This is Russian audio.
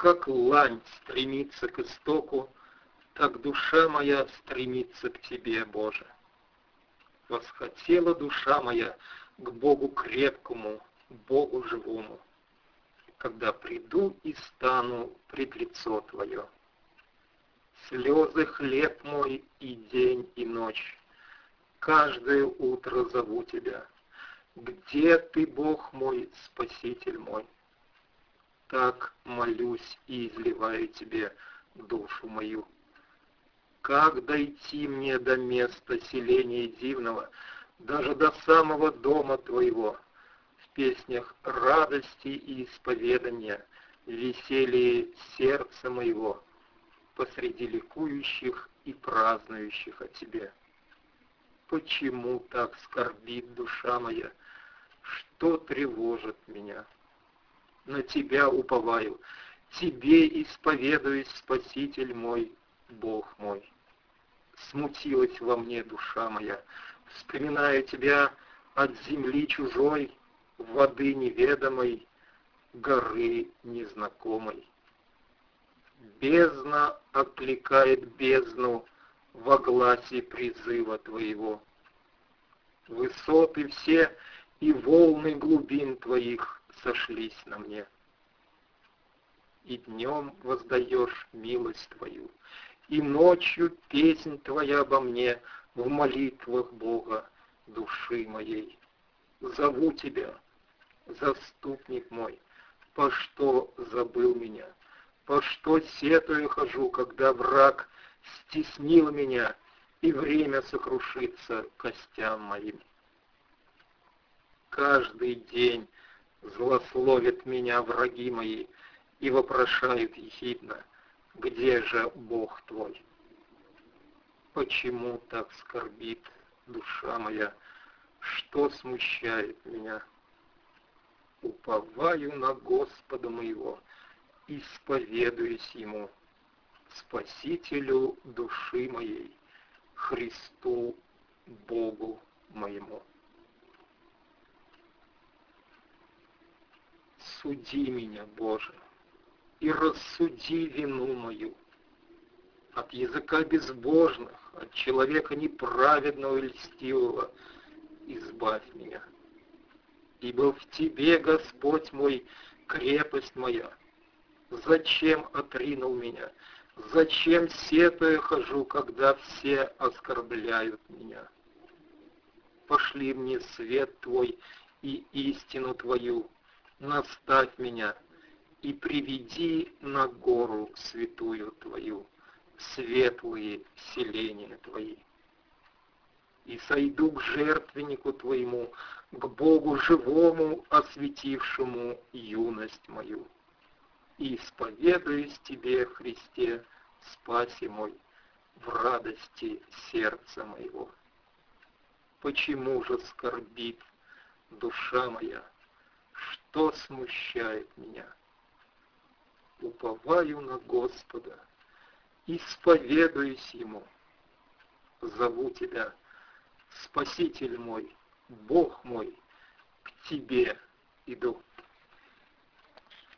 Как лань стремится к истоку, так душа моя стремится к Тебе, Боже. Восхотела душа моя к Богу крепкому, Богу живому, когда приду и стану пред лицо Твое. Слезы хлеб мой и день, и ночь, каждое утро зову Тебя. Где Ты, Бог мой, Спаситель мой? Так молюсь и изливаю Тебе душу мою. Как дойти мне до места селения дивного, даже до самого дома Твоего, в песнях радости и исповедания, веселье сердца моего, посреди ликующих и празднующих о Тебе? Почему так скорбит душа моя? Что тревожит меня? На Тебя уповаю, Тебе исповедуюсь, Спаситель мой, Бог мой. Смутилась во мне душа моя, вспоминая Тебя от земли чужой, воды неведомой, горы незнакомой. Бездна окликает бездну во гласе призыва Твоего. Высоты все и волны глубин Твоих сошлись на мне. И днем воздаешь милость Твою, и ночью песнь Твоя обо мне в молитвах Бога души моей. Зову Тебя, заступник мой, по что забыл меня, по что сетую хожу, когда враг стеснил меня, и время сокрушится костям моим. Каждый день злословят меня враги мои и вопрошают ехидно: где же Бог твой? Почему так скорбит душа моя? Что смущает меня? Уповаю на Господа моего, исповедуюсь Ему, Спасителю души моей, Христу Богу моему. Суди меня, Боже, и рассуди вину мою. От языка безбожных, от человека неправедного и льстивого избавь меня. Ибо в Тебе, Господь мой, крепость моя. Зачем отринул меня? Зачем сетуя хожу, когда все оскорбляют меня? Пошли мне свет Твой и истину Твою, наставь меня и приведи на гору святую Твою, в светлые селения Твои. И сойду к жертвеннику Твоему, к Богу живому, осветившему юность мою. И исповедуюсь Тебе, Христе, спаси мой, в радости сердца моего. Почему же скорбит душа моя? Что смущает меня? Уповаю на Господа, исповедуюсь Ему. Зову Тебя, Спаситель мой, Бог мой, к Тебе иду.